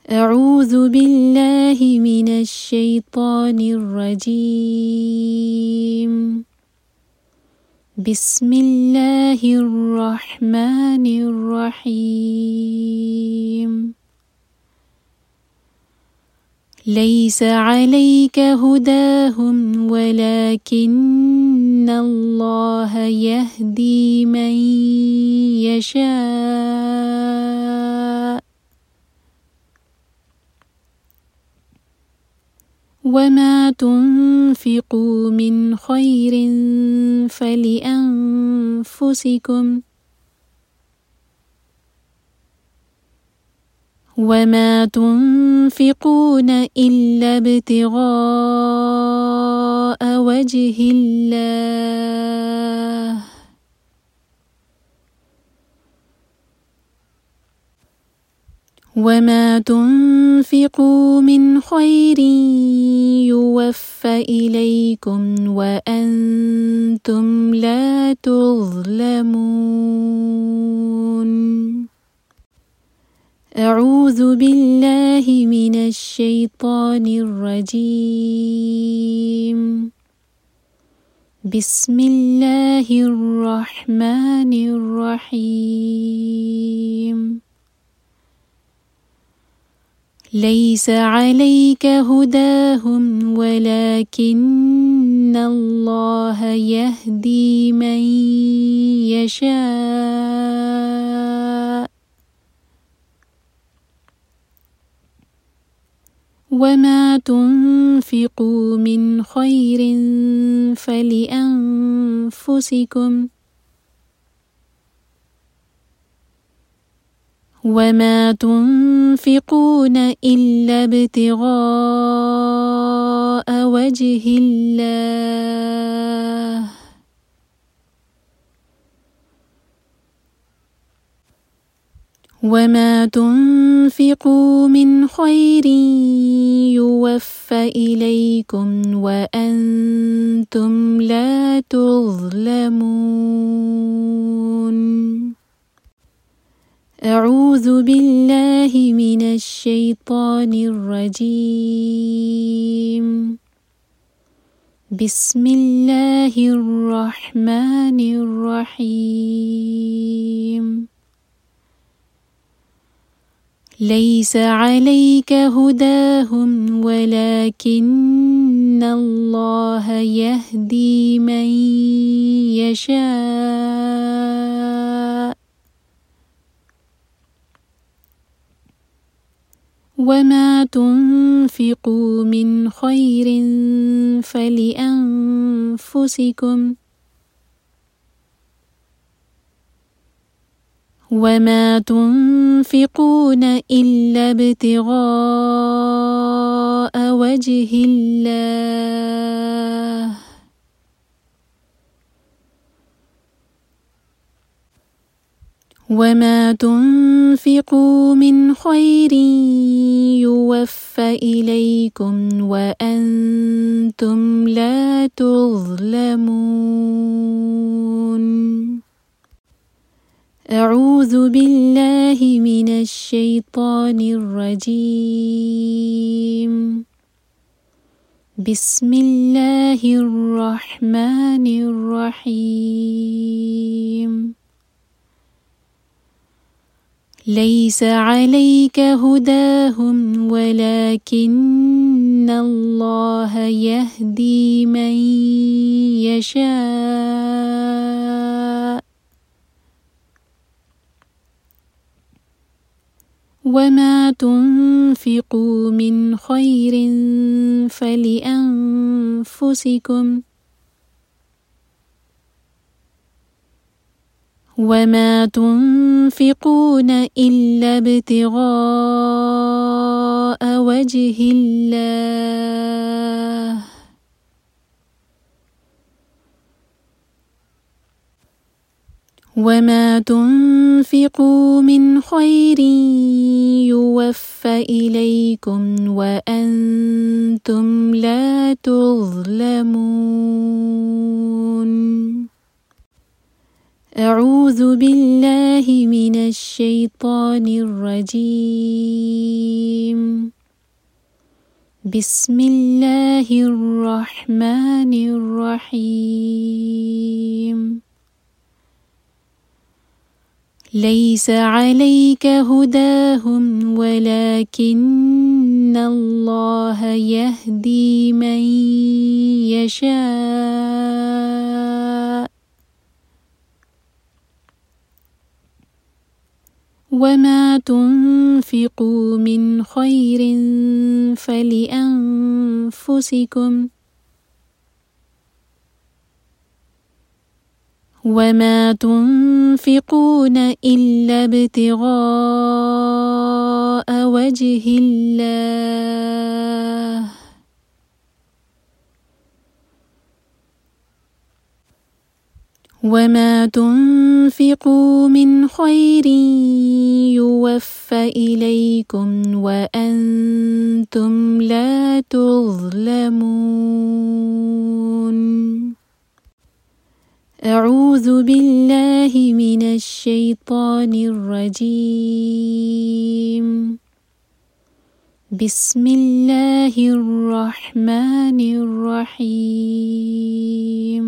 أعوذ بالله من الشيطان الرجيم. بسم الله الرحمن الرحيم. ليس عليك هداهم ولكن الله يهدي من يشاء. وما تنفقوا من خير فلأنفسكم وما تنفقون إلا ابتغاء وجه الله وما تنفقوا من خير يوفى إليكم وأنتم لا تظلمون. أعوذ بالله من الشيطان الرجيم. بسم الله الرحمن الرحيم. ليس عليك هداهم ولكن الله يهدي من يشاء. وما تنفقوا من خير فلأنفسكم وما تنفقون إلا ابتغاء وجه الله وما تنفقوا من خير يوفى إليكم وأنتم لا تظلمون. أعوذ بالله من الشيطان الرجيم. بسم الله الرحمن الرحيم. ليس عليك هداهم ولكن الله يهدي من يشاء. وما تنفقوا من خير فلأنفسكم وما تنفقون إلا ابتغاء وجه الله وما تنفقوا من خير يوفى إليكم وأنتم لا تظلمون. أعوذ بالله من الشيطان الرجيم. بسم الله الرحمن الرحيم. ليس عليك هداهم ولكن الله يهدي من يشاء. وما تنفقوا من خير فلأنفسكم وما تنفقون إلا ابتغاء وجه الله وما تنفقوا من خير يوفى إليكم وأنتم لا تظلمون. أعوذ بالله من الشيطان الرجيم. बिस्मिल्लाहिर रहमानिर रहीम। लैस अलैक हुदाहुम वलाकिन्नल्लाह यहदी मन यशा। वमा तुन्फिकू मिन खैरिन फलिअन्फुसिकुम वमा तुन्फिकून इल्ला इब्तिगाअ वजहिल्लाह। वमा तुन्फिकू मिन खैरिन युवफ़्फ़ा इलैकुम व अंतुम ला तुज़्लमून। अऊज़ु बिल्लाहि मिनश शैतानिर रजीम। बिस्मिल्लाहिर रहमानिर रहीम।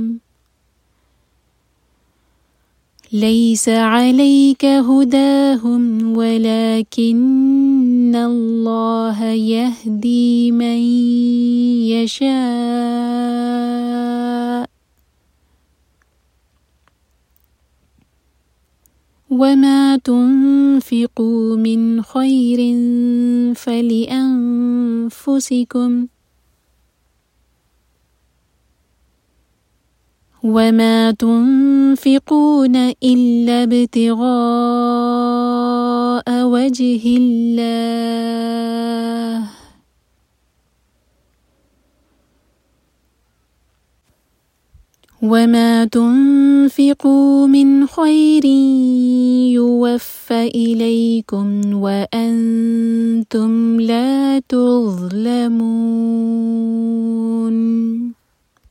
लैस अलैक हुदाहुम वलाकिन्नल्लाह यहदी मन यशा। वमा तुन्फिकू मिन खैरिन फलिअन्फुसिकुम वमा तुन्फिकून इल्ला इब्तिगाअ वजहिल्लाह। वमा तुन्फिकू मिन खैरिन युवफ़्फ़ा इलैकुम व अंतुम ला तुज़्लमून।